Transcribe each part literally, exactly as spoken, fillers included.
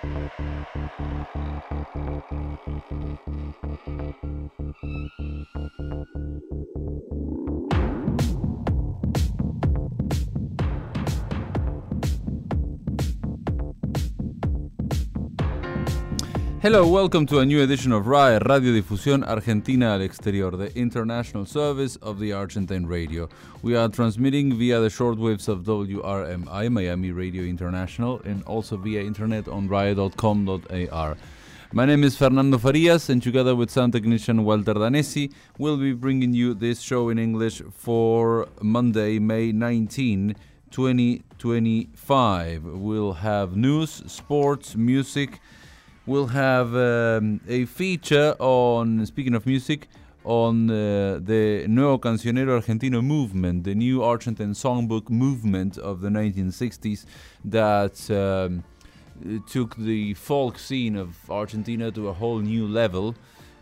Hello, welcome to a new edition of R A E, Radiodifusión Argentina al Exterior, the international service of the Argentine radio. We are transmitting via the shortwaves of W R M I, Miami Radio International, and also via internet on R A E dot com dot A R. My name is Fernando Farias, and together with sound technician Walter Danesi, we'll be bringing you this show in English for Monday, May nineteenth, twenty twenty-five. We'll have news, sports, music. We'll have um, a feature on, speaking of music, on uh, the Nuevo Cancionero Argentino movement, the new Argentine songbook movement of the nineteen sixties that um, took the folk scene of Argentina to a whole new level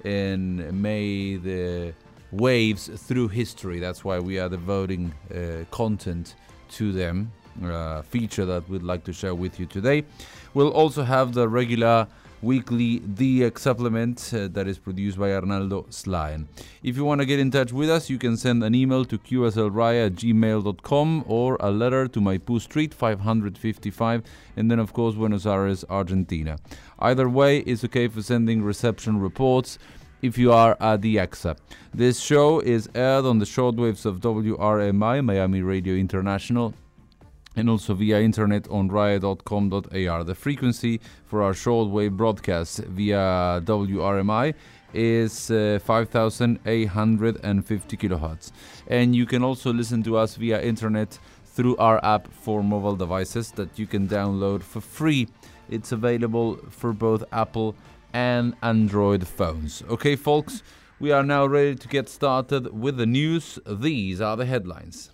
and made the waves through history. That's why we are devoting uh, content to them, a feature that we'd like to share with you today. We'll also have the regular weekly D X supplement uh, that is produced by Arnaldo Slaen. If you want to get in touch with us, you can send an email to q s l raya at gmail dot com or a letter to Maipú Street five fifty-five, and then of course Buenos Aires, Argentina. Either way is okay for sending reception reports if you are at the D X. This show is aired on the shortwaves of W R M I, Miami Radio International, and also via internet on R A E dot com dot A R. The frequency for our shortwave broadcasts via W R M I is uh, five thousand eight hundred fifty kilohertz. And you can also listen to us via internet through our app for mobile devices that you can download for free. It's available for both Apple and Android phones. Okay, folks, we are now ready to get started with the news. These are the headlines.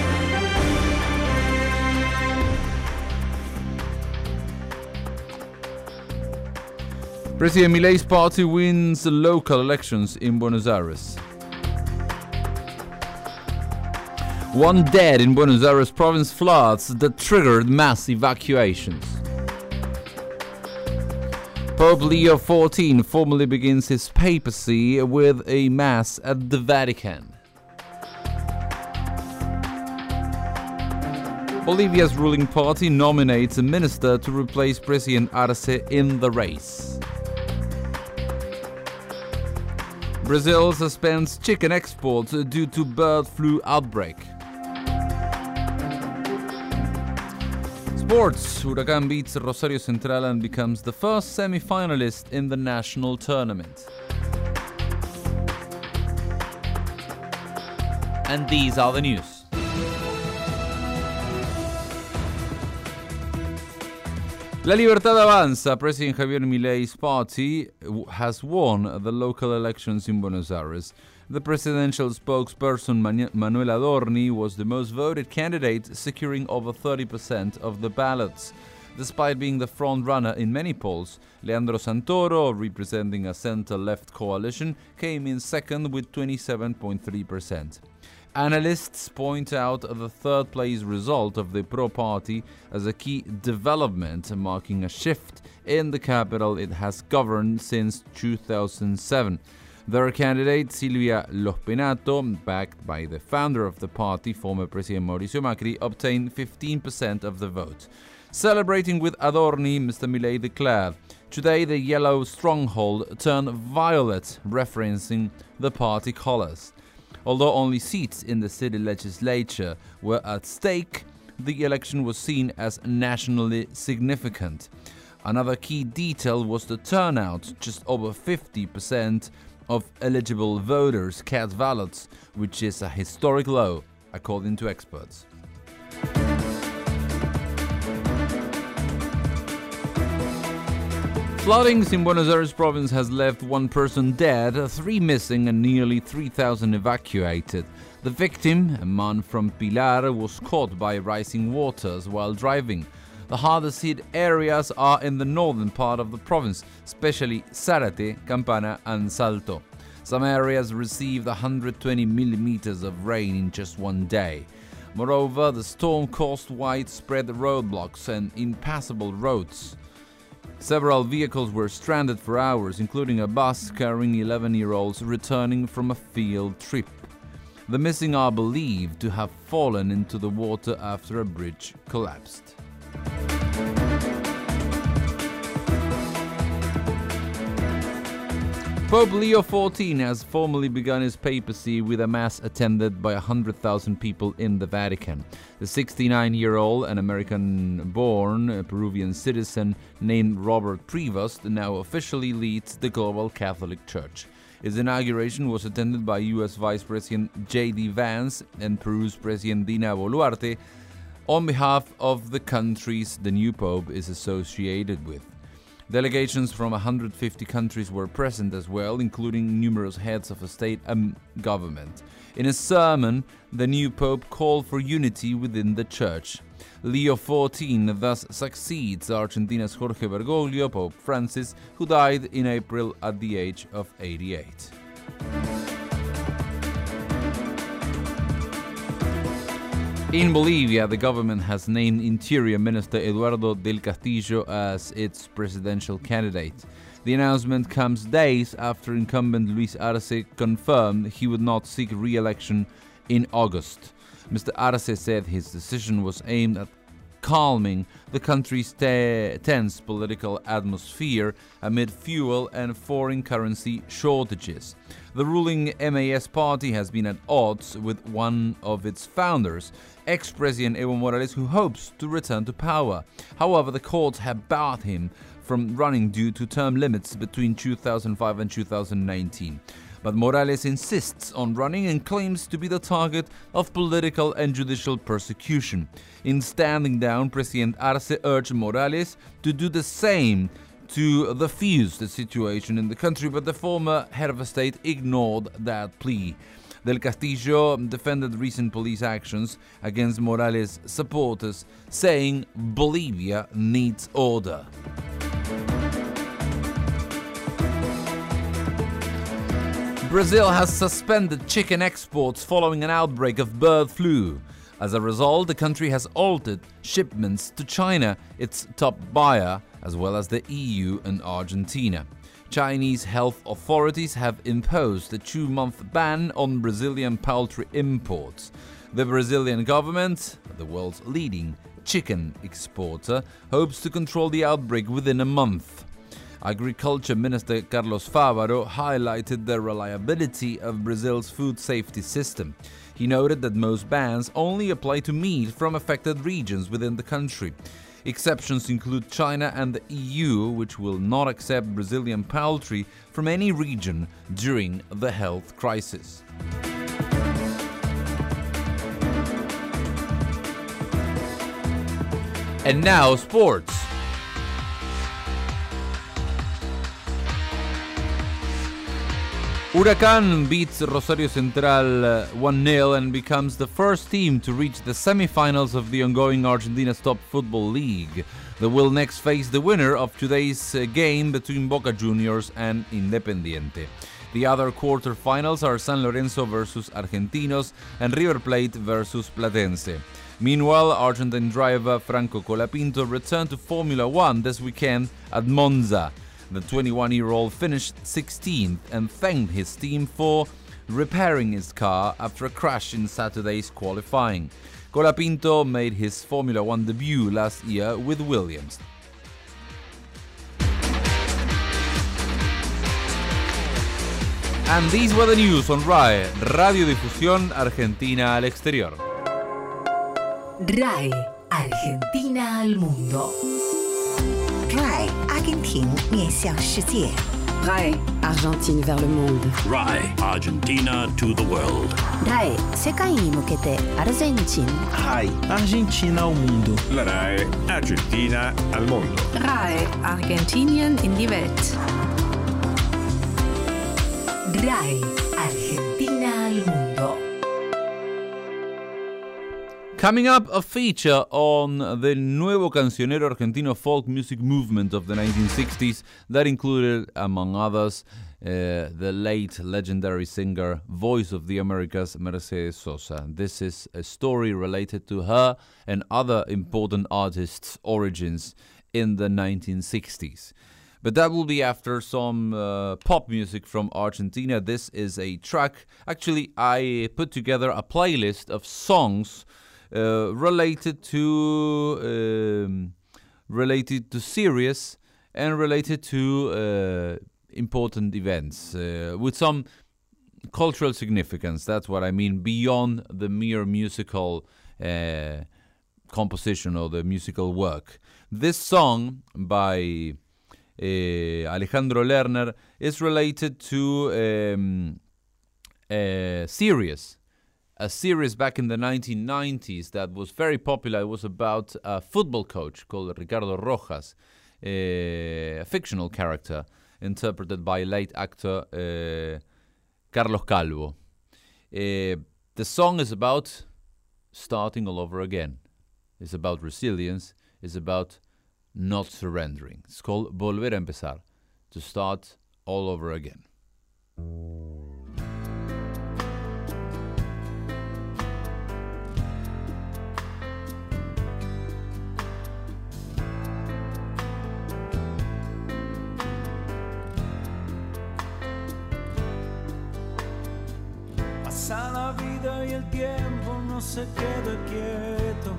President Milei's party wins the local elections in Buenos Aires. One dead in Buenos Aires province floods that triggered mass evacuations. Pope Leo the fourteenth formally begins his papacy with a mass at the Vatican. Bolivia's ruling party nominates a minister to replace President Arce in the race. Brazil suspends chicken exports due to bird flu outbreak. Sports. Huracán beats Rosario Central and becomes the first semi-finalist in the national tournament. And these are the news. La Libertad Avanza, President Javier Milei's party, has won the local elections in Buenos Aires. The presidential spokesperson Manuel Adorni was the most voted candidate, securing over thirty percent of the ballots. Despite being the front-runner in many polls, Leandro Santoro, representing a center-left coalition, came in second with twenty-seven point three percent. Analysts point out the third-place result of the Pro Party as a key development, marking a shift in the capital it has governed since two thousand seven. Their candidate, Silvia Lospenato, backed by the founder of the party, former President Mauricio Macri, obtained fifteen percent of the vote. Celebrating with Adorni, Mister Milei declared, "Today the yellow stronghold turned violet," referencing the party colors. Although only seats in the city legislature were at stake, the election was seen as nationally significant. Another key detail was the turnout. Just over fifty percent of eligible voters cast ballots, which is a historic low, according to experts. Floodings in Buenos Aires province has left one person dead, three missing and nearly three thousand evacuated. The victim, a man from Pilar, was caught by rising waters while driving. The hardest hit areas are in the northern part of the province, especially Zárate, Campana and Salto. Some areas received one hundred twenty millimeters of rain in just one day. Moreover, the storm caused widespread roadblocks and impassable roads. Several vehicles were stranded for hours, including a bus carrying eleven-year-olds returning from a field trip. The missing are believed to have fallen into the water after a bridge collapsed. Pope Leo the fourteenth has formally begun his papacy with a mass attended by one hundred thousand people in the Vatican. The sixty-nine-year-old and American-born Peruvian citizen named Robert Prevost now officially leads the global Catholic Church. His inauguration was attended by U S Vice President J D Vance and Peru's President Dina Boluarte on behalf of the countries the new pope is associated with. Delegations from one hundred fifty countries were present as well, including numerous heads of state and government. In a sermon, the new pope called for unity within the church. Leo the fourteenth thus succeeds Argentina's Jorge Bergoglio, Pope Francis, who died in April at the age of eighty-eight. In Bolivia, the government has named Interior Minister Eduardo del Castillo as its presidential candidate. The announcement comes days after incumbent Luis Arce confirmed he would not seek re-election in August. Mister Arce said his decision was aimed at calming the country's te- tense political atmosphere amid fuel and foreign currency shortages. The ruling M A S party has been at odds with one of its founders, ex-President Evo Morales, who hopes to return to power. However, the courts have barred him from running due to term limits between two thousand five and two thousand nineteen. But Morales insists on running and claims to be the target of political and judicial persecution. In standing down, President Arce urged Morales to do the same to defuse the situation in the country, but the former head of state ignored that plea. Del Castillo defended recent police actions against Morales' supporters, saying Bolivia needs order. Brazil has suspended chicken exports following an outbreak of bird flu. As a result, the country has altered shipments to China, its top buyer, as well as the E U and Argentina. Chinese health authorities have imposed a two-month ban on Brazilian poultry imports. The Brazilian government, the world's leading chicken exporter, hopes to control the outbreak within a month. Agriculture Minister Carlos Fávaro highlighted the reliability of Brazil's food safety system. He noted that most bans only apply to meat from affected regions within the country. Exceptions include China and the E U, which will not accept Brazilian poultry from any region during the health crisis. And now, sports. Huracán beats Rosario Central one nil and becomes the first team to reach the semifinals of the ongoing Argentina's top football league. They will next face the winner of today's game between Boca Juniors and Independiente. The other quarterfinals are San Lorenzo versus Argentinos and River Plate versus Platense. Meanwhile, Argentine driver Franco Colapinto returned to Formula One this weekend at Monza. The twenty-one-year-old finished sixteenth and thanked his team for repairing his car after a crash in Saturday's qualifying. Colapinto made his Formula One debut last year with Williams. And these were the news on R A E, Radiodifusión Argentina al Exterior. R A E, Argentina al mundo. R A E, Argentine 面向世界。 R A E, Argentine vers le monde. R A E, Argentina to the world. R A E, 世界に向けてアルゼンチン。 R A E, Argentina ao mundo. La R A E, Argentina al mundo. R A E, Argentinien in die Welt. R A E, Argentina al mundo. Coming up, a feature on the nuevo cancionero argentino folk music movement of the nineteen sixties that included, among others, uh, the late legendary singer, voice of the Americas, Mercedes Sosa. This is a story related to her and other important artists' origins in the nineteen sixties. But that will be after some uh, pop music from Argentina. This is a track. Actually, I put together a playlist of songs uh, related to um, related to series and related to uh, important events uh, with some cultural significance. That's what I mean, beyond the mere musical uh, composition or the musical work. This song by uh, Alejandro Lerner is related to um, a series, a series back in the nineteen nineties that was very popular. It was about a football coach called Ricardo Rojas, uh, a fictional character interpreted by late actor uh, Carlos Calvo. Uh, the song is about starting all over again. It's about resilience. It's about not surrendering. It's called Volver a Empezar, to start all over again. Pasa la vida y el tiempo no se queda quieto.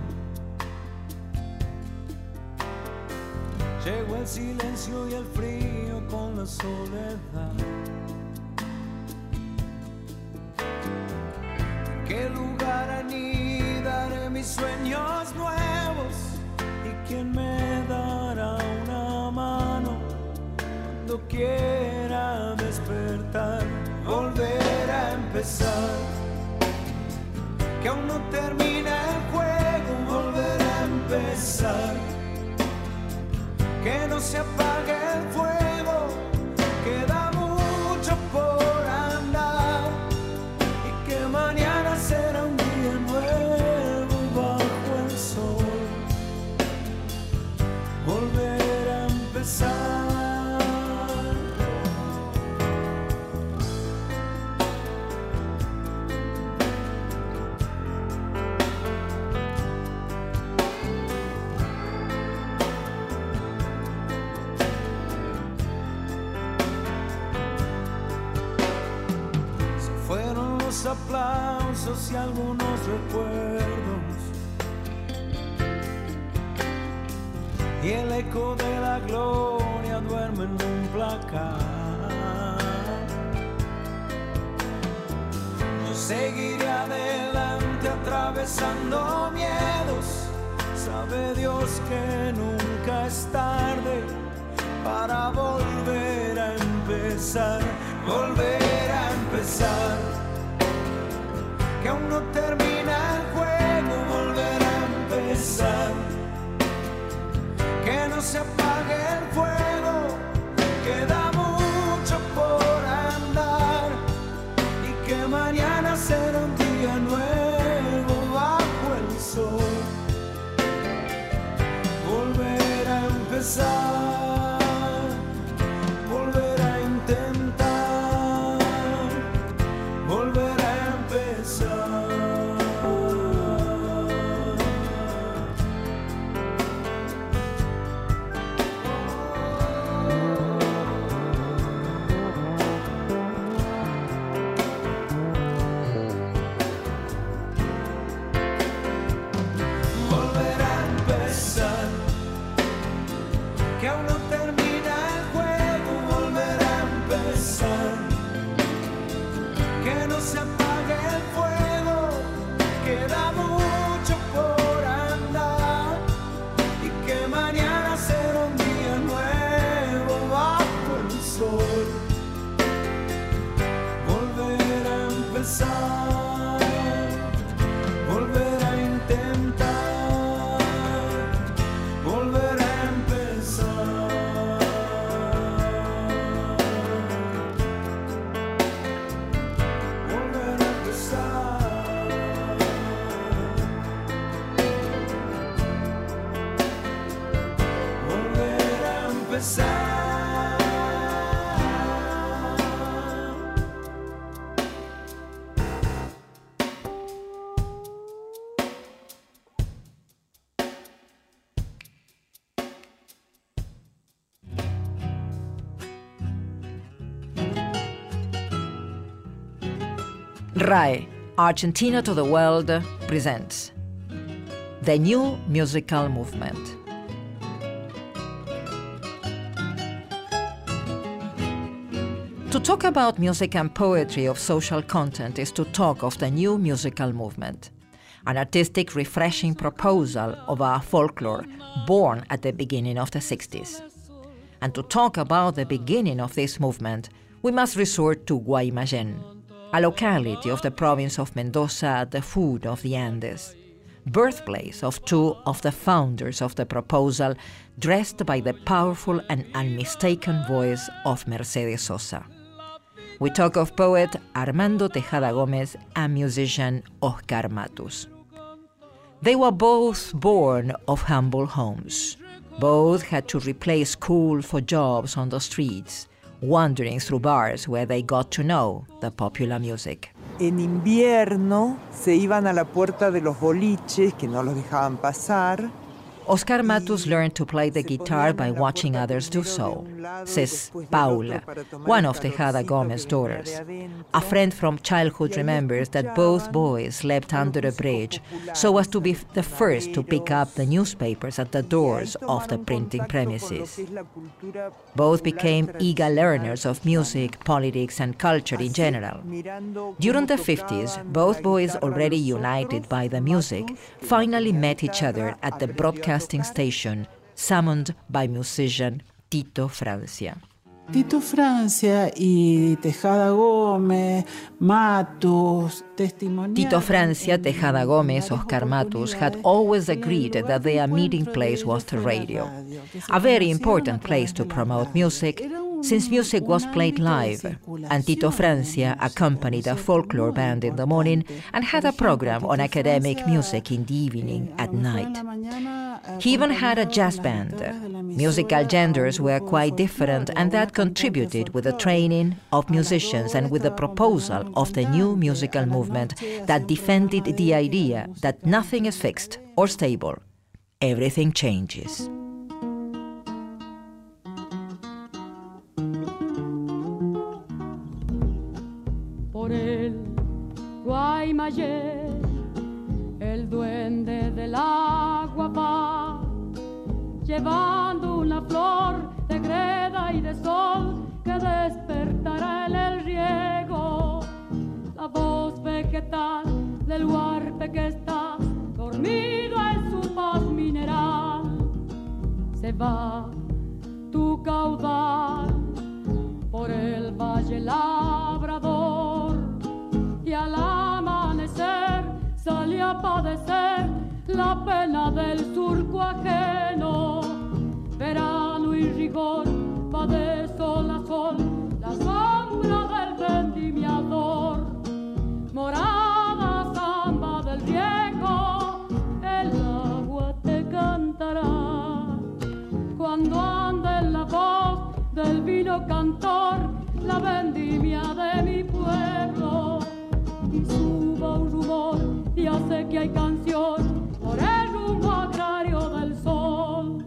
Llegó el silencio y el frío con la soledad. ¿En qué lugar anidaré mis sueños nuevos? ¿Y quién me dará una mano cuando quiera despertar? Volver a empezar, que aún no termina el juego. Volver a empezar, que no se apague el fuego. Queda mucho por andar y que mañana será un día nuevo bajo el sol. Volver a empezar. Aplausos y algunos recuerdos, y el eco de la gloria duerme en un placar. Yo seguiré adelante atravesando miedos. Sabe Dios que nunca es tarde para volver a empezar. Volver a empezar, que aún no termina el juego. Volver a empezar, que no se apague el fuego. Queda mucho por andar y que mañana será un día nuevo bajo el sol. Volver a empezar, volver a intentar, volver a empezar. Volver a empezar, que aún no termina el juego. Volver a empezar, que no se apague el fuego. Queda mucho por andar y que mañana será un día nuevo bajo el sol. Volver a empezar, volver a intentar, volver a empezar. Volver a empezar, volver a empezar. R A E, Argentina to the World, presents The New Musical Movement. To talk about music and poetry of social content is to talk of the new musical movement, an artistic, refreshing proposal of our folklore born at the beginning of the sixties. And to talk about the beginning of this movement, we must resort to Guaymallén, a locality of the province of Mendoza at the foot of the Andes, birthplace of two of the founders of the proposal, dressed by the powerful and unmistaken voice of Mercedes Sosa. We talk of poet Armando Tejada Gómez and musician Oscar Matus. They were both born of humble homes. Both had to replace school for jobs on the streets, wandering through bars where they got to know the popular music. En invierno se iban a la puerta de los boliches que no los dejaban pasar. Oscar Matus learned to play the guitar by watching others do so, says Paula, one of Tejada Gómez's daughters. A friend from childhood remembers that both boys slept under a bridge so as to be the first to pick up the newspapers at the doors of the printing premises. Both became eager learners of music, politics, and culture in general. During the fifties, both boys, already united by the music, finally met each other at the broadcasting station, summoned by musician Tito Francia. Tito Francia y Tejada Gómez, Matus, testimonial. Tito Francia, Tejada Gómez, Oscar Matus had always agreed that their meeting place was the radio, a very important place to promote music, since music was played live, and Tito Francia accompanied a folklore band in the morning and had a program on academic music in the evening at night. He even had a jazz band. Musical genders were quite different, and that contributed with the training of musicians and with the proposal of the new musical movement that defended the idea that nothing is fixed or stable. Everything changes. Por el Guaymallén, el duende del agua va, llevando una flor de greda y de sol que despertará en el riego la voz vegetal del huarpe que está dormido en su paz mineral. Se va tu caudal por el valle labrador y al amanecer sale a padecer la pena del surco ajeno. Verano y rigor va de sol a sol la sombra del vendimiador. Morada samba del riego, el agua te cantará. Cuando ande en la voz del vino cantor, la vendimia de mi pueblo, y suba un rumor, ya sé que hay canción por el rumbo agrario del sol.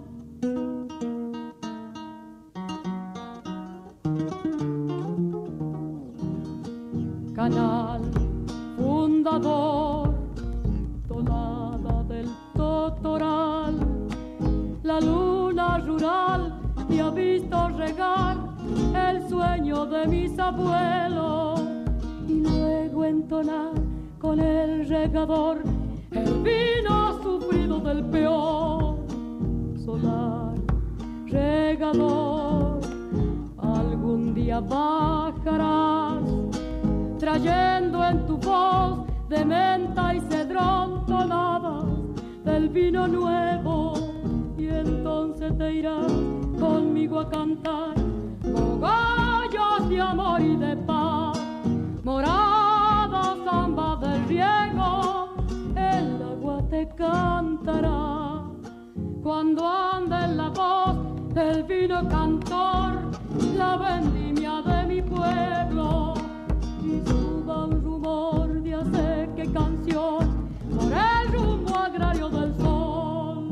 Canal fundador, tonada del Totoral, la luna rural te ha visto regar el sueño de mis abuelos y luego entonar con el regador el vino sufrido del peor. Solar, regador, algún día bajarás trayendo en tu voz de menta y cedrón tonadas del vino nuevo, y entonces te irás conmigo a cantar cogollos de amor y de paz. Morada samba del riego, el agua te cantará. Cuando ande en la voz del vino cantor, la vendimia de mi pueblo, y suba un rumor de hacer que canción por el rumbo agrario del sol.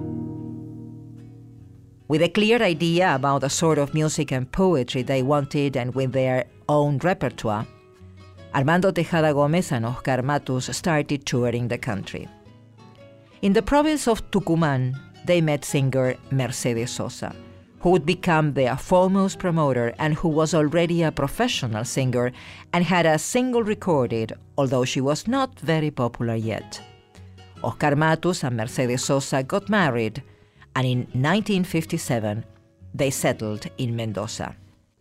With a clear idea about the sort of music and poetry they wanted and with their own repertoire, Armando Tejada Gómez and Oscar Matus started touring the country. In the province of Tucumán, they met singer Mercedes Sosa, who would become their foremost promoter and who was already a professional singer and had a single recorded, although she was not very popular yet. Oscar Matus and Mercedes Sosa got married, and in nineteen fifty-seven, they settled in Mendoza.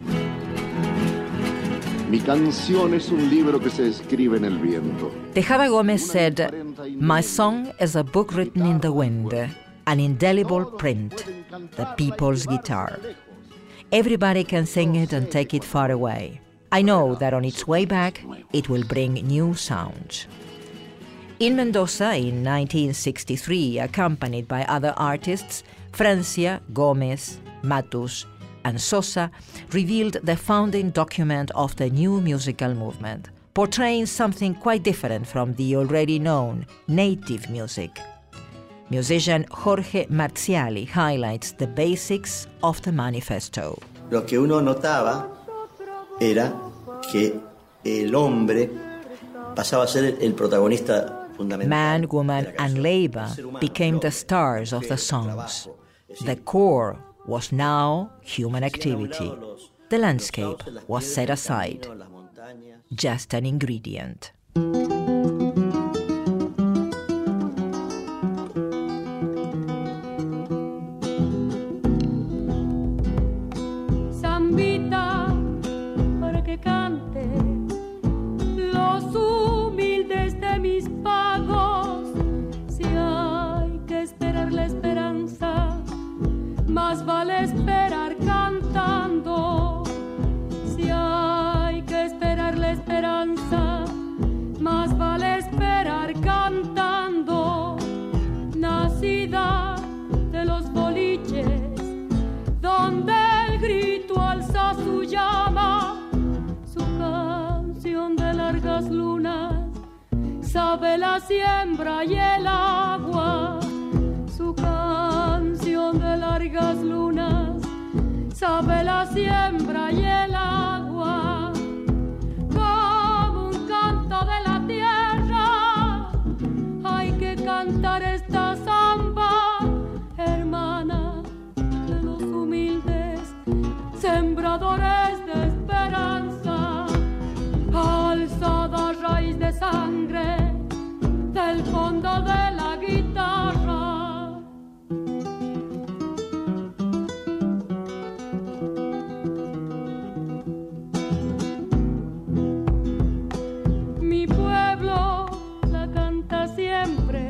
Mi canción es un libro que se escribe en el viento. Tejada Gómez said, "My song is a book written in the wind, an indelible print, the people's guitar. Everybody can sing it and take it far away. I know that on its way back, it will bring new sounds." In Mendoza in nineteen sixty-three, accompanied by other artists, Francia, Gómez, Matus, and Sosa revealed the founding document of the new musical movement, portraying something quite different from the already known native music. Musician Jorge Marziali highlights the basics of the manifesto. Lo que uno notaba era que el hombre pasaba a ser el protagonista fundamental. Man, woman, and labor became the stars of the songs. The core was now human activity. The landscape was set aside, just an ingredient. Zambita, para que cante los humildes de mis pagos, si hay que esperar la esperanza, más vale esperar cantando. Si hay que esperar la esperanza, más vale esperar cantando. Nacida de los boliches, donde el grito alza su llama, su canción de largas lunas, sabe la siembra y el agua. Su canción de largas lunas, sabe la siembra y el agua. Como un canto de la tierra, hay que cantar esta samba, hermana de los humildes, sembradores de esperanza, alzada raíz de sangre del fondo de la guitarra. Mi pueblo la canta siempre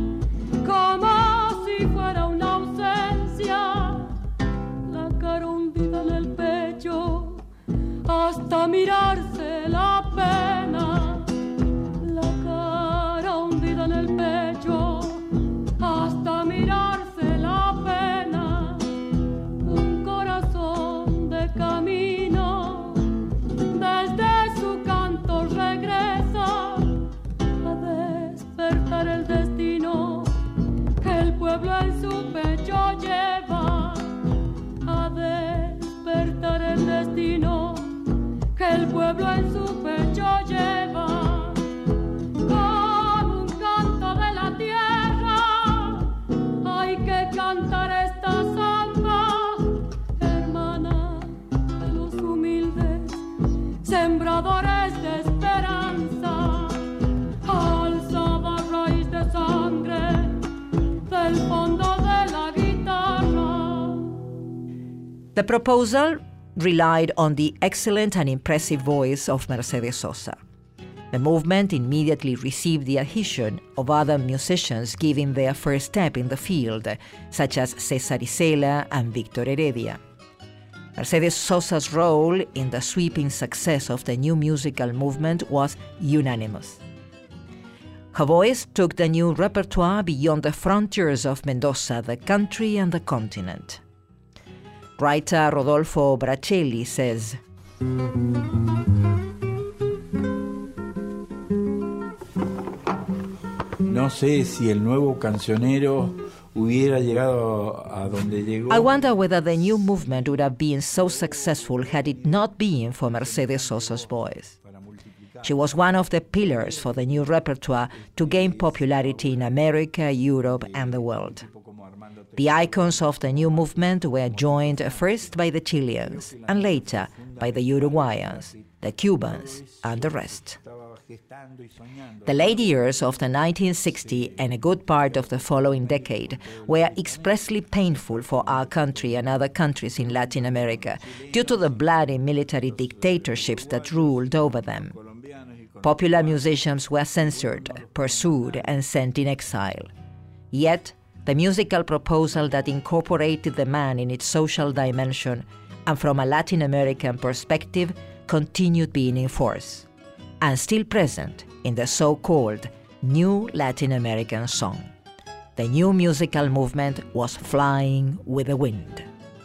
como si fuera una ausencia, la cara hundida en el pecho hasta mirarse la pena, la cara hundida en el pecho hasta mirarse la pena, un corazón de camino desde su canto regresa a despertar el destino que el pueblo en su pecho lleva, a despertar el destino que el pueblo en su pecho lleva. Como un canto de la tierra, hay que cantar esta samba, hermana de los humildes, sembradores de esperanza, alzada raíz de sangre del fondo de la guitarra. The proposal relied on the excellent and impressive voice of Mercedes Sosa. The movement immediately received the adhesion of other musicians giving their first step in the field, such as Cesar Isela and Victor Heredia. Mercedes Sosa's role in the sweeping success of the new musical movement was unanimous. Her voice took the new repertoire beyond the frontiers of Mendoza, the country, and the continent. Writer Rodolfo Bracelli says, No sé si el nuevo cancionero hubiera llegado a donde llegó. I wonder whether the new movement would have been so successful had it not been for Mercedes Sosa's voice. She was one of the pillars for the new repertoire to gain popularity in America, Europe, and the world. The icons of the new movement were joined first by the Chileans and later by the Uruguayans, the Cubans, and the rest. The late years of the nineteen sixties and a good part of the following decade were expressly painful for our country and other countries in Latin America due to the bloody military dictatorships that ruled over them. Popular musicians were censored, pursued, and sent in exile. Yet, the musical proposal that incorporated the man in its social dimension and from a Latin American perspective continued being in force, and still present in the so-called New Latin American Song. The new musical movement was flying with the wind.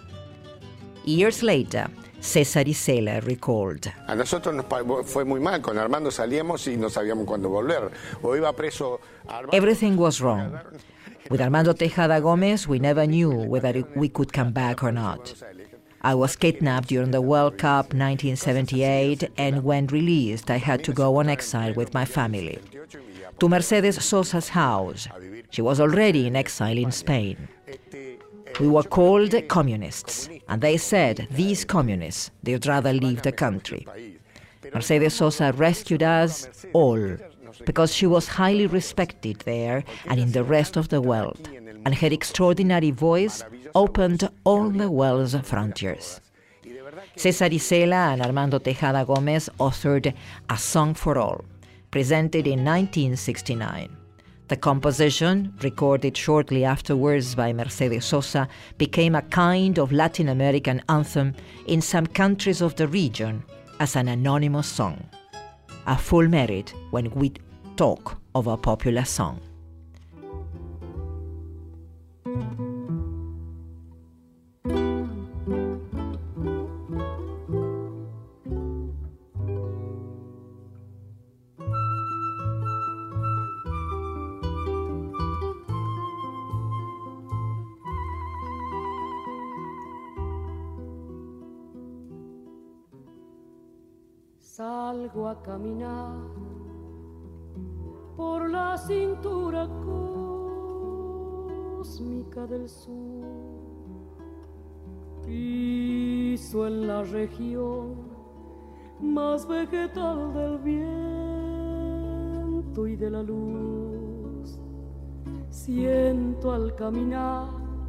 Years later, César Isela recalled. A nosotros nos fue muy mal, con Armando salíamos y no sabíamos cuándo volver. O iba preso Armando. Everything was wrong. With Armando Tejada Gómez, we never knew whether we could come back or not. I was kidnapped during the World Cup nineteen seventy-eight, and when released, I had to go on exile with my family to Mercedes Sosa's house. She was already in exile in Spain. We were called communists, and they said these communists, they'd rather leave the country. Mercedes Sosa rescued us all, because she was highly respected there and in the rest of the world, and her extraordinary voice opened all the world's frontiers. César Isela and Armando Tejada Gómez authored A Song for All, presented in nineteen sixty-nine. The composition, recorded shortly afterwards by Mercedes Sosa, became a kind of Latin American anthem in some countries of the region as an anonymous song. A full merit when we talk of a popular song. Salgo a caminar por la cintura cósmica del sur, piso en la región más vegetal del viento y de la luz. Siento al caminar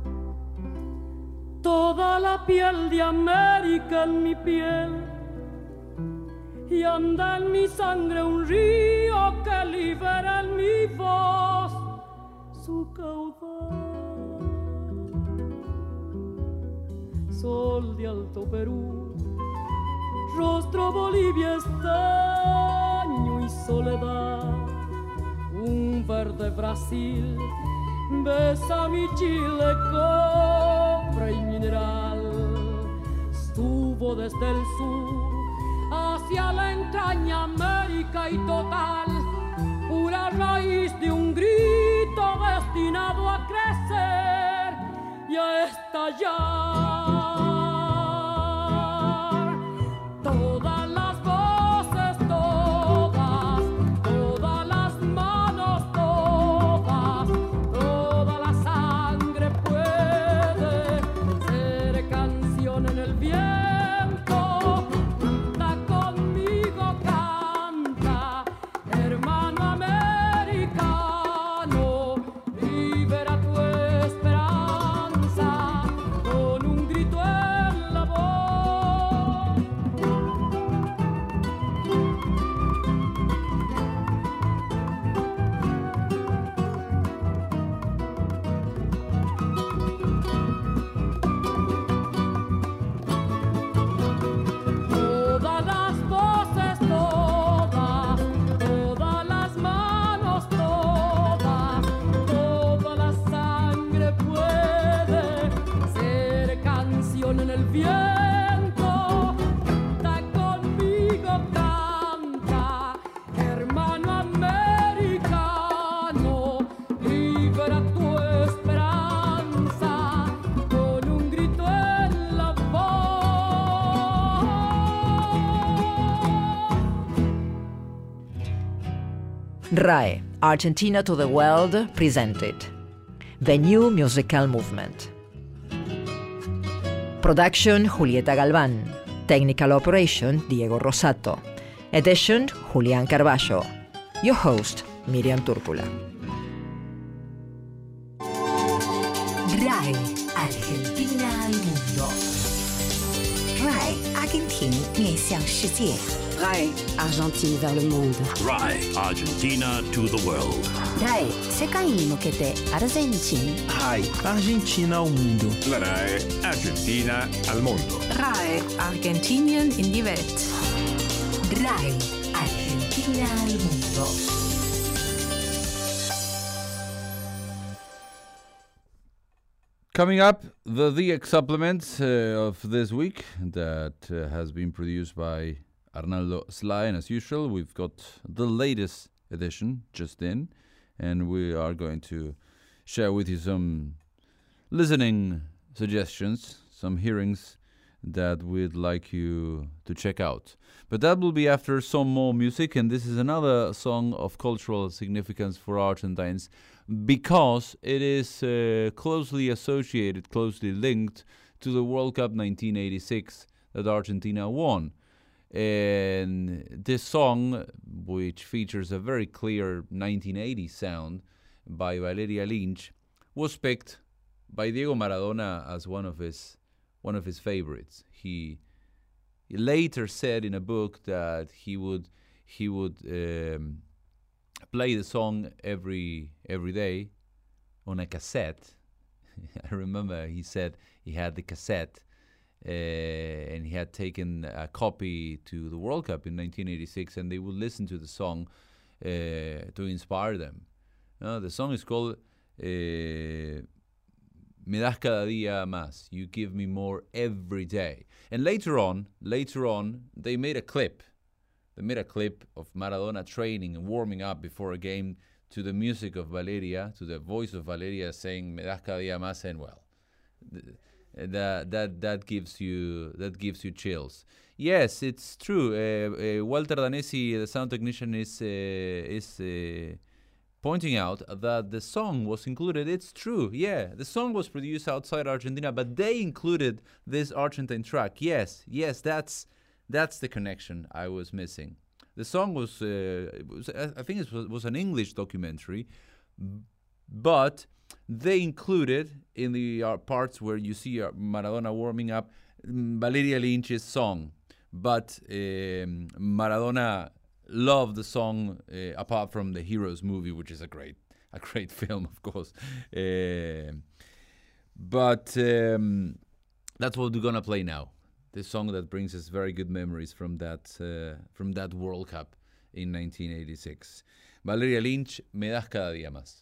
toda la piel de América en mi piel, y anda en mi sangre un río que libera en mi voz su caudal. Sol de Alto Perú, rostro Bolivia, estaño y soledad, un verde Brasil besa mi Chile, cobre y mineral. Estuvo desde el sur hacia la entraña América y total, pura raíz de un grito destinado a crecer y a estallar. Todas las voces, todas, todas las manos, todas, toda la sangre puede ser canción en el viento. R A E, Argentina to the World, presented The New Musical Movement. Production, Julieta Galván. Technical operation, Diego Rosato. Edition, Julián Carballo. Your host, Miriam Túrcula. R A E, Argentina al mundo. R A E, 阿根廷面向世界。 R A E, Argentine vers le monde. R A E, Argentina to the world. R A E, 世界に向けてアルゼンチン。 R A E, Argentina al mundo. La R A E, Argentina al mondo. R A E, Argentinien in die Welt. R A E, Argentina al mundo. Coming up, the The X supplement uh, of this week that uh, has been produced by Arnaldo Sly, and as usual, we've got the latest edition just in, and we are going to share with you some listening suggestions, some hearings that we'd like you to check out. But that will be after some more music, and this is another song of cultural significance for Argentines because it is uh, closely associated, closely linked to the World Cup nineteen eighty-six that Argentina won. And this song, which features a very clear nineteen eighties sound by Valeria Lynch, was picked by Diego Maradona as one of his one of his favorites. He, he later said in a book that he would he would um, play the song every every day on a cassette. I remember he said he had the cassette. Uh, and he had taken a copy to the World Cup in nineteen eighty-six, and they would listen to the song uh, to inspire them. Uh, the song is called uh, Me das cada día más. You give me more every day. And later on, later on, they made a clip. They made a clip of Maradona training and warming up before a game to the music of Valeria, to the voice of Valeria saying Me das cada día más, and well, th- That that that gives you that gives you chills. Yes, it's true. Uh, uh, Walter Danesi, the sound technician, is uh, is uh, pointing out that the song was included. It's true. Yeah, the song was produced outside Argentina, but they included this Argentine track. Yes, yes, that's that's the connection I was missing. The song was, uh, it was I think it was, was an English documentary, but they included in the uh, parts where you see uh, Maradona warming up um, Valeria Lynch's song. But um, Maradona loved the song uh, apart from the Heroes movie, which is a great, a great film, of course. Uh, but um, that's what we're gonna play now. The song that brings us very good memories from that uh, from that World Cup in nineteen eighty-six. Valeria Lynch, Me das cada día más.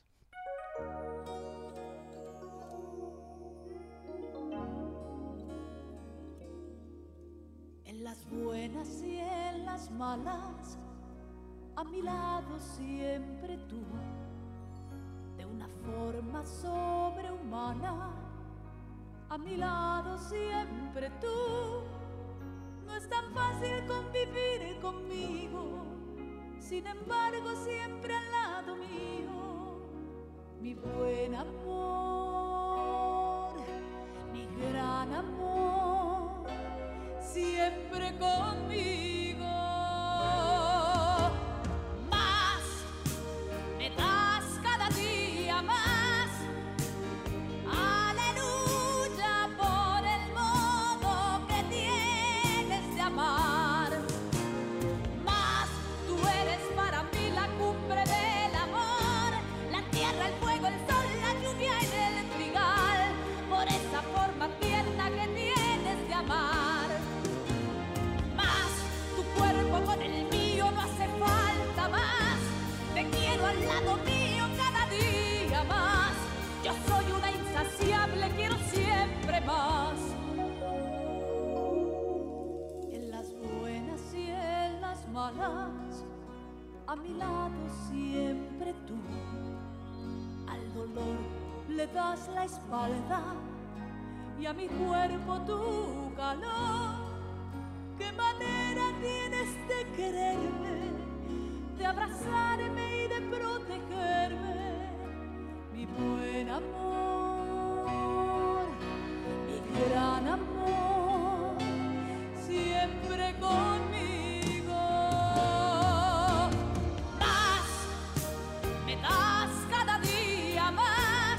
Buenas y en las malas, a mi lado siempre tú, de una forma sobrehumana, a mi lado siempre tú. No es tan fácil convivir conmigo, sin embargo siempre al lado mío, mi buen amor, mi gran amor, siempre conmigo. Más, me das cada día más. Aleluya por el modo que tienes de amar. Más, tú eres para mí la cumbre del amor, la tierra, el fuego, el sol, la lluvia y el trigal, por esa forma tierna que tienes de amar. Con el mío no hace falta más. Te quiero al lado mío cada día más. Yo soy una insaciable, quiero siempre más. En las buenas y en las malas, a mi lado siempre tú. Al dolor le das la espalda y a mi cuerpo tu calor. ¿Qué manera tienes de quererme, de abrazarme y de protegerme, mi buen amor, mi gran amor, siempre conmigo. Más, me das cada día más,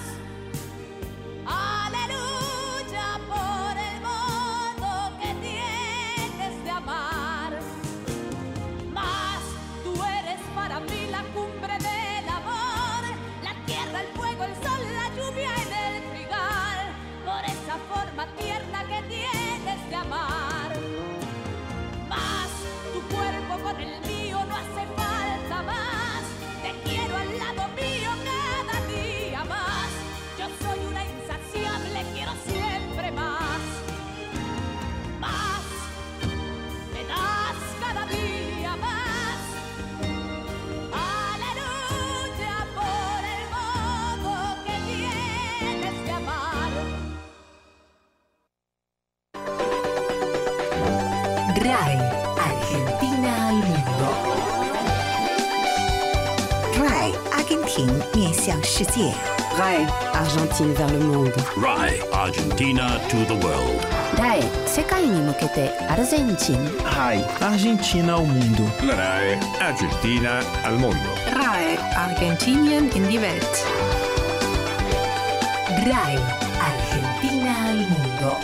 aleluya por el modo que tienes de amar. Más, tú eres para mí la cumbre del amor, la tierra, el fuego, el sol, la lluvia en el trigal, por esa forma tierna que tienes de amar. Más, tu cuerpo con el mío no hace falta más, te quiero al lado mío cada día más. Yo soy una insaciable, quiero siempre más. Más, me das cada día más, aleluya por el modo que tienes de amar. RAI, Argentina al mundo. RAI, 阿根廷面向世界。 RAI, Argentine vers le monde. RAI, Argentina to the world. RAI, 世界に向けてアルゼンチン。 RAI, Argentina al mundo. La RAI, Argentina al mundo. RAI, Argentinien in die Welt. RAI, Argentina al mundo.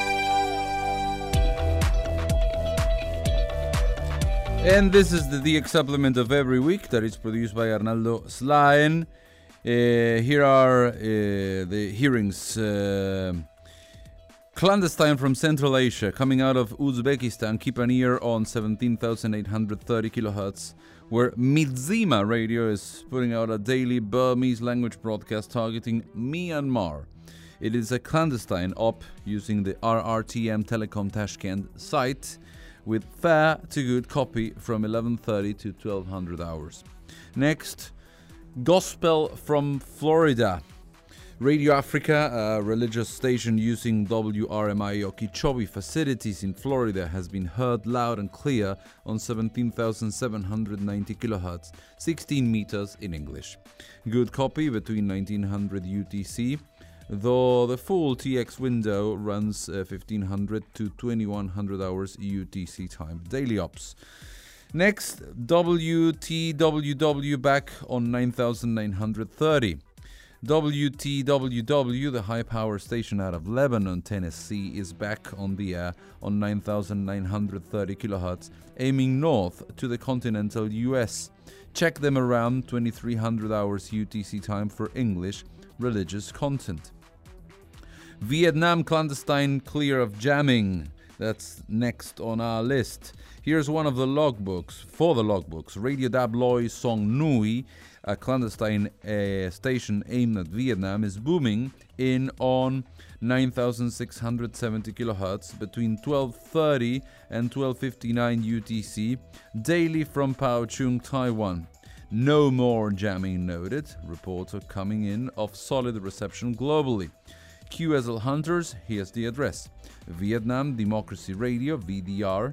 And this is the D X supplement of every week that is produced by Arnaldo Slaen. Uh, here are uh, the hearings. Uh, clandestine from Central Asia, coming out of Uzbekistan, keep an ear on seventeen thousand eight hundred thirty kilohertz, where Midzima Radio is putting out a daily Burmese language broadcast targeting Myanmar. It is a clandestine op using the R R T M Telecom Tashkent site, with fair to good copy from eleven thirty to twelve hundred hours. Next, Gospel from Florida. Radio Africa, a religious station using W R M I Okeechobee facilities in Florida, has been heard loud and clear on seventeen thousand seven hundred ninety kilohertz, sixteen meters in English. Good copy between nineteen hundred U T C, though the full T X window runs uh, fifteen hundred to twenty-one hundred hours U T C time. Daily ops. Next, W T W W back on nine thousand nine hundred thirty. W T W W, the high-power station out of Lebanon, Tennessee, is back on the air on nine thousand nine hundred thirty kilohertz, aiming north to the continental U S. Check them around twenty-three hundred hours U T C time for English religious content. Vietnam clandestine clear of jamming. That's next on our list. Here's one of the logbooks. For the logbooks, Radio Dab Loi Song Nui, a clandestine uh, station aimed at Vietnam, is booming in on nine thousand six hundred seventy kilohertz between twelve thirty and twelve fifty-nine U T C, daily from Pao Chung, Taiwan. No more jamming noted. Reports are coming in of solid reception globally. Q S L Hunters, here's the address. Vietnam Democracy Radio, V D R,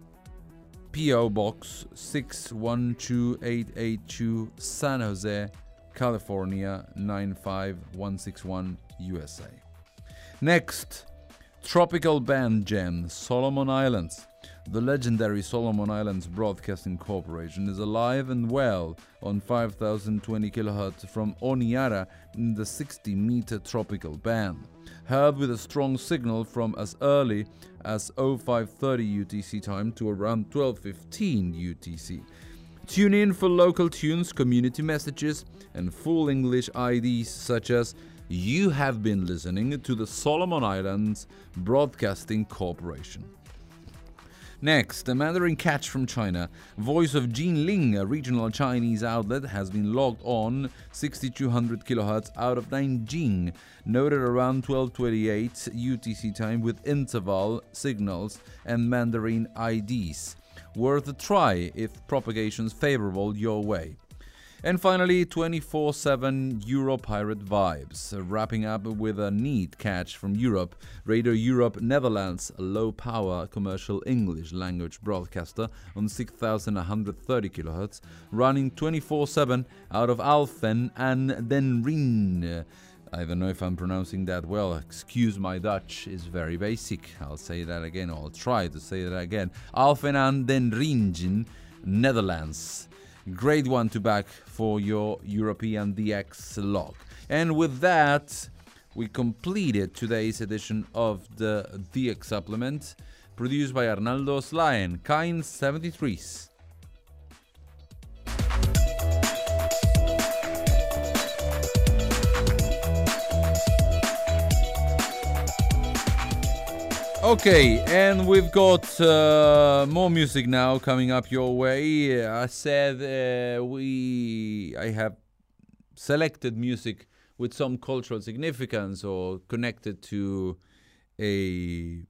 P O Box six one two eight eight two, San Jose, California nine five one six one, U S A. Next, Tropical Band Jam, Solomon Islands. The legendary Solomon Islands Broadcasting Corporation is alive and well on five thousand twenty kilohertz from Honiara in the sixty meter tropical band. Heard with a strong signal from as early as oh five thirty U T C time to around twelve fifteen U T C. Tune in for local tunes, community messages, and full English I Ds such as "You have been listening to the Solomon Islands Broadcasting Corporation." Next, a Mandarin catch from China. Voice of Jinling, a regional Chinese outlet, has been logged on sixty-two hundred kilohertz out of Nanjing, noted around twelve twenty-eight U T C time with interval signals and Mandarin I Ds. Worth a try if propagation's favorable your way. And finally, twenty-four seven Euro Pirate vibes. Uh, wrapping up with a neat catch from Europe. Radio Europe Netherlands, a low-power commercial English language broadcaster on six thousand one hundred thirty kilohertz, running twenty-four seven out of Alphen and Den Rijn. I don't know if I'm pronouncing that well. Excuse my Dutch, is very basic. I'll say that again, or I'll try to say that again. Alphen aan den Rijn, Netherlands. Great one to back for your European D X log. And with that, we completed today's edition of the D X Supplement, produced by Arnaldo Slaen, Kind seventy-three. Okay, and we've got uh, more music now coming up your way. I said uh, we, I have selected music with some cultural significance or connected to a,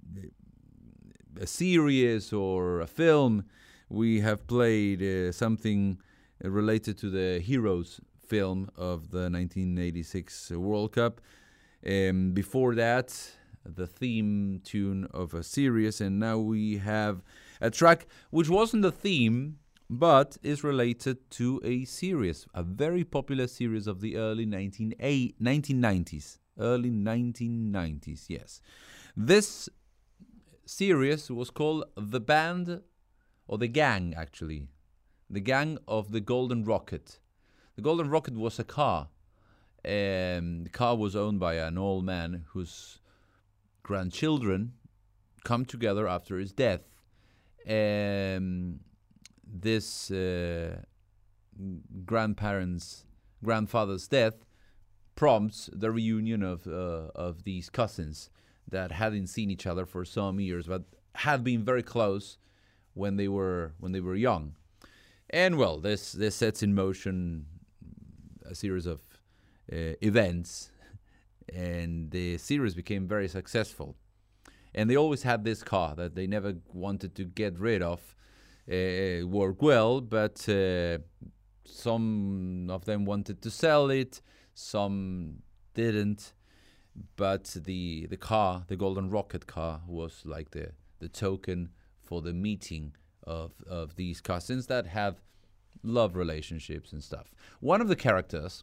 a series or a film. We have played uh, something related to the Heroes film of the nineteen eighty-six World Cup. Um, before that, the theme tune of a series, and now we have a track which wasn't the theme but is related to a series, a very popular series of the early nineteen nineties. Early nineteen nineties, yes. This series was called The Band, or The Gang actually. The Gang of the Golden Rocket. The Golden Rocket was a car. Um, the car was owned by an old man whose grandchildren come together after his death. Um, this uh, grandparents, grandfather's death prompts the reunion of uh, of these cousins that hadn't seen each other for some years, but had been very close when they were when they were young. And well, this this sets in motion a series of uh, events. And the series became very successful. And they always had this car that they never wanted to get rid of. Uh, it worked well, but uh, some of them wanted to sell it, some didn't. But the the car, the Golden Rocket car, was like the, the token for the meeting of, of these cousins that have love relationships and stuff. One of the characters,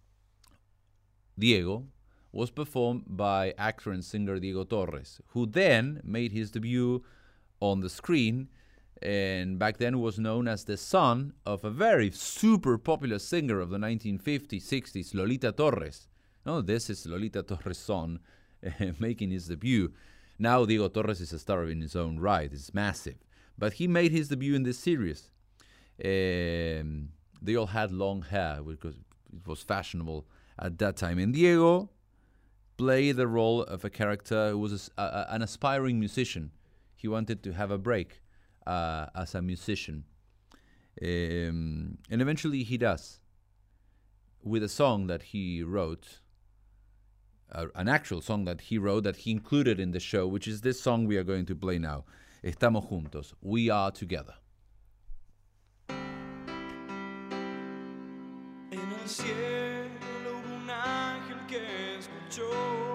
Diego, was performed by actor and singer Diego Torres, who then made his debut on the screen, and back then was known as the son of a very super popular singer of the nineteen fifties, sixties, Lolita Torres. No, this is Lolita Torres' son uh, making his debut. Now Diego Torres is a star in his own right. It's massive. But he made his debut in this series. Um, they all had long hair because it was fashionable at that time. And Diego played the role of a character who was a, a, an aspiring musician. He wanted to have a break uh, as a musician. Um, and eventually he does, with a song that he wrote, uh, an actual song that he wrote that he included in the show, which is this song we are going to play now. Estamos juntos. We are together. En el cielo hubo un ángel que escuchó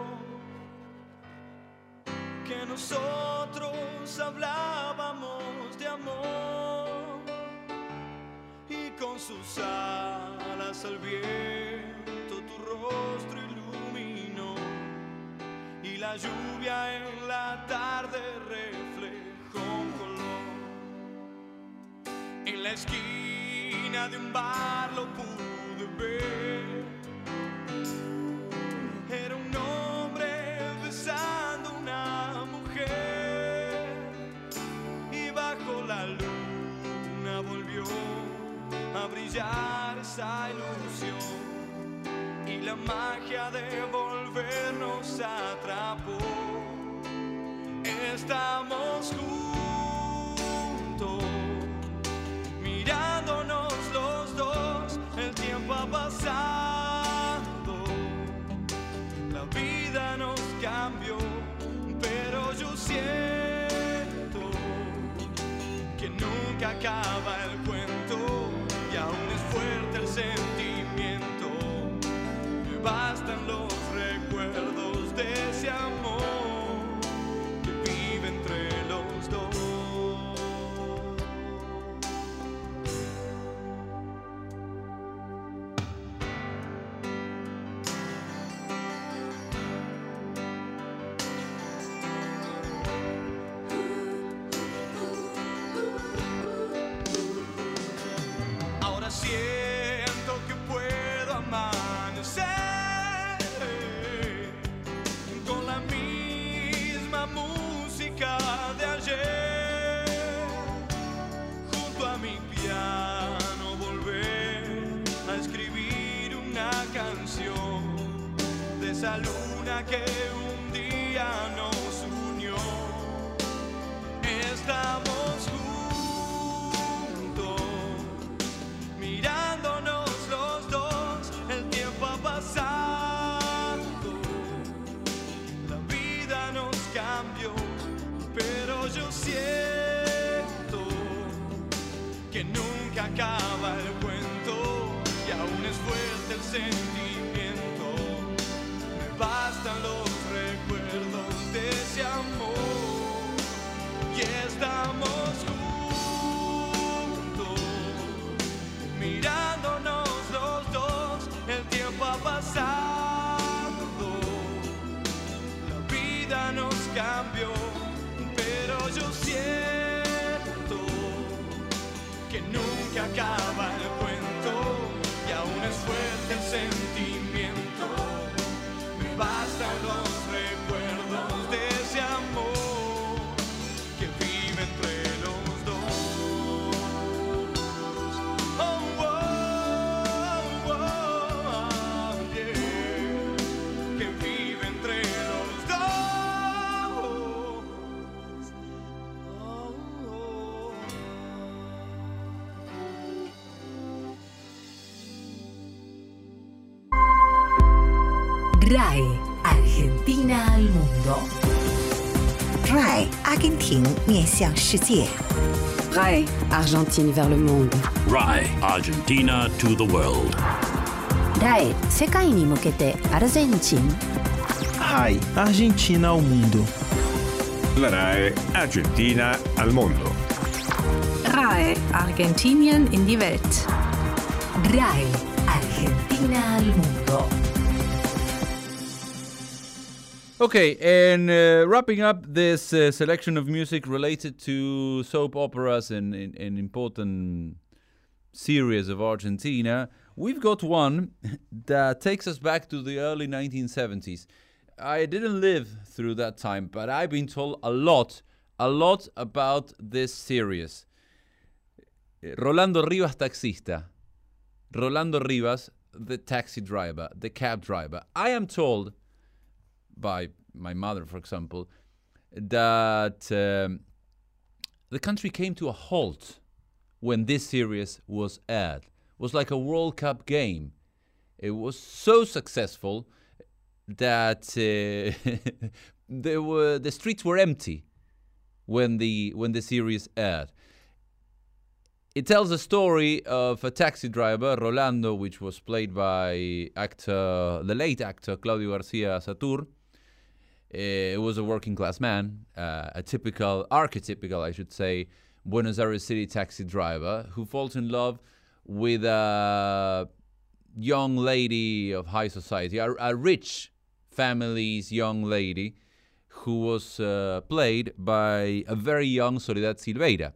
que nosotros hablábamos de amor y con sus alas al viento tu rostro iluminó y la lluvia en la tarde reflejó un color. En la esquina de un bar lo pude ver. Era un hombre besando una mujer y bajo la luna volvió a brillar esa ilusión y la magia de volvernos atrapó. Estamos juntos, mirándonos los dos, el tiempo ha pasado, la vida nos cambió, pero yo siento que nunca acaba el cuento y aún es fuerte bastan los recuerdos de ese amor que vive entre los dos. Ahora siento que puedo amanecer con la misma música de ayer, junto a mi piano volver a escribir una canción de esa luna que un día nos unió. Estamos juntos, mirándonos los dos, el tiempo ha pasado, la vida nos cambió, pero yo siento que nunca acaba el cuento y aún es fuerte el sentimiento. Me bastan los recuerdos de ese amor y estamos juntos, mirándonos los dos, el tiempo ha pasado, la vida nos cambió, pero yo siento que nunca acaba el cuento y aún es fuerte el sentimiento. Me bastan los recuerdos de ese amor que vive entre los dos. Oh, oh, oh, oh, yeah, que vive entre los dos. Oh, oh. R A E, Argentina al mundo. R A E 阿根廷面向世界。 R A E Argentine vers le monde. R A E Argentina to the world. R A E 世界に向けてアルゼンチン。 R A E Argentina ao mundo. La R A E Argentina al mondo. R A E Argentinien in die Welt. R A E, Argentina al mundo. Okay, and uh, wrapping up this uh, selection of music related to soap operas and, and, and important series of Argentina, we've got one that takes us back to the early nineteen seventies. I didn't live through that time, but I've been told a lot, a lot about this series. Rolando Rivas, taxista. Rolando Rivas, the taxi driver, the cab driver. I am told by my mother, for example, that um, the country came to a halt when this series was aired. It was like a World Cup game. It was so successful that uh, there were the streets were empty when the when the series aired. It tells a story of a taxi driver, Rolando, which was played by actor, the late actor Claudio Garcia Satur. It was a working class man, uh, a typical, archetypical, I should say, Buenos Aires City taxi driver who falls in love with a young lady of high society, a, a rich family's young lady who was uh, played by a very young Soledad Silveira.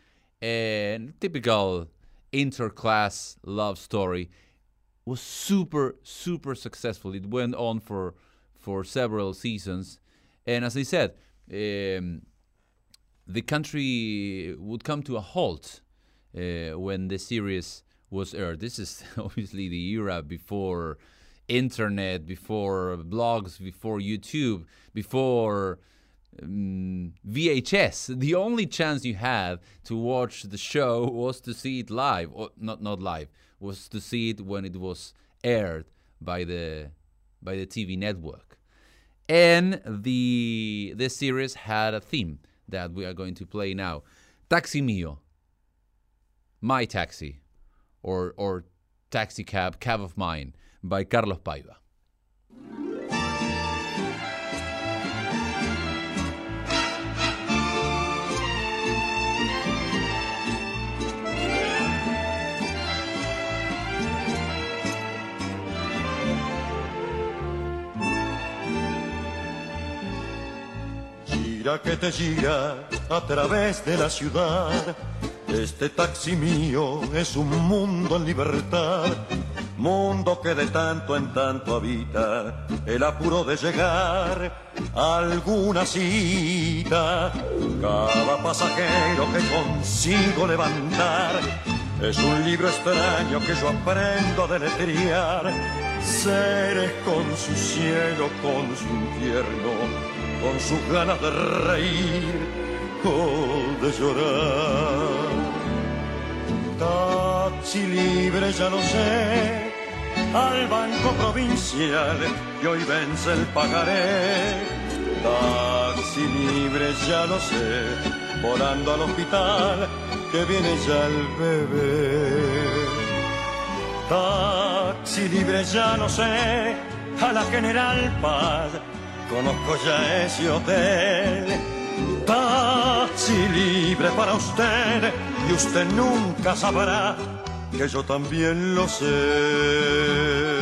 And typical interclass love story was super, super successful. It went on for for several seasons. And as I said, um, the country would come to a halt uh, when the series was aired. This is obviously the era before internet, before blogs, before YouTube, before um, V H S. The only chance you had to watch the show was to see it live, or not not live, was to see it when it was aired by the by the T V network. And the this series had a theme that we are going to play now. Taxi Mio. My Taxi. Or or Taxi Cab, Cab of Mine by Carlos Paiva. Gira que te gira a través de la ciudad. Este taxi mío es un mundo en libertad, mundo que de tanto en tanto habita el apuro de llegar a alguna cita. Cada pasajero que consigo levantar es un libro extraño que yo aprendo a deletrear. Seres con su cielo, con su infierno, con sus ganas de reír o de llorar. Taxi libre, ya lo sé, al banco provincial que hoy vence el pagaré. Taxi libre, ya lo sé, volando al hospital que viene ya el bebé. Taxi libre, ya lo sé, a la General Paz conozco ya ese hotel. Taxi libre para usted, y usted nunca sabrá que yo también lo sé.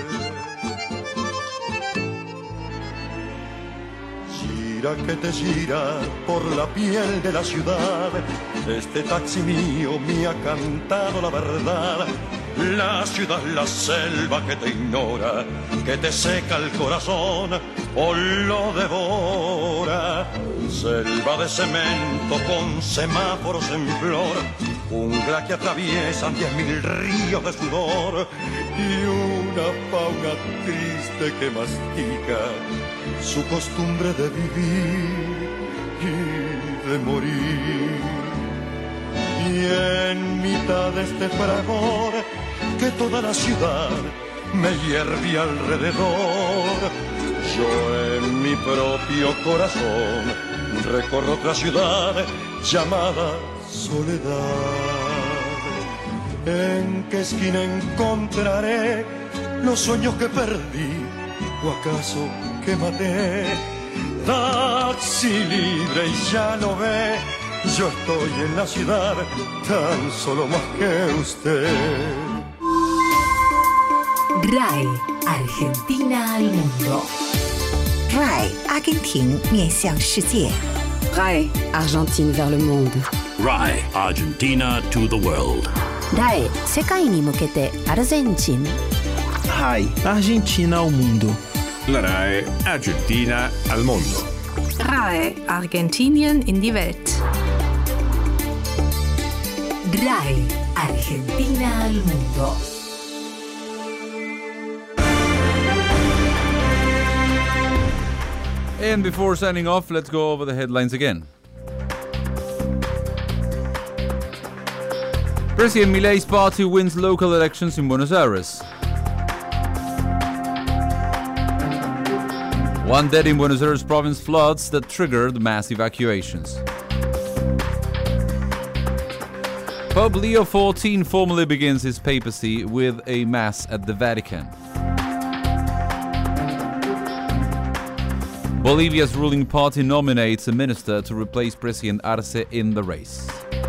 Gira que te gira por la piel de la ciudad, este taxi mío me ha cantado la verdad. La ciudad, la selva que te ignora, que te seca el corazón o lo devora. Selva de cemento con semáforos en flor, jungla que atraviesan diez mil ríos de sudor y una fauna triste que mastica su costumbre de vivir y de morir. Y en mitad de este fragor que toda la ciudad me hierve alrededor, yo en mi propio corazón recorro otra ciudad llamada soledad. ¿En qué esquina encontraré los sueños que perdí o acaso que maté? Taxi libre y ya lo ve, yo estoy en la ciudad tan solo más que usted. R A E Argentina al mundo. R A E Argentin 面向世界。 R A E Argentine vers le monde. R A E Argentina to the world. R A E 世界に向けてアルゼンチン。 R A E Argentina al mundo. La R A E Argentina al mondo. R A E Argentinien in die Welt. R A E Argentina al mundo. And before signing off, let's go over the headlines again. President Milei's party wins local elections in Buenos Aires. One dead in Buenos Aires province floods that triggered mass evacuations. Pope Leo the fourteenth formally begins his papacy with a mass at the Vatican. Bolivia's ruling party nominates a minister to replace President Arce in the race.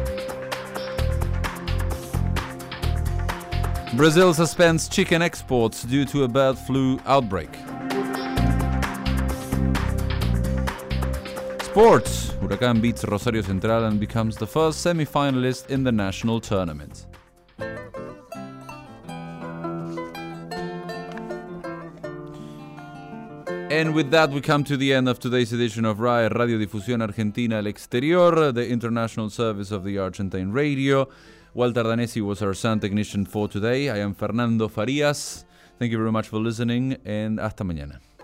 Brazil suspends chicken exports due to a bird flu outbreak. Sports. Huracán beats Rosario Central and becomes the first semi-finalist in the national tournament. And with that, we come to the end of today's edition of R A E Radio Difusión Argentina al Exterior, the international service of the Argentine radio. Walter Danesi was our sound technician for today. I am Fernando Farias. Thank you very much for listening, and hasta mañana.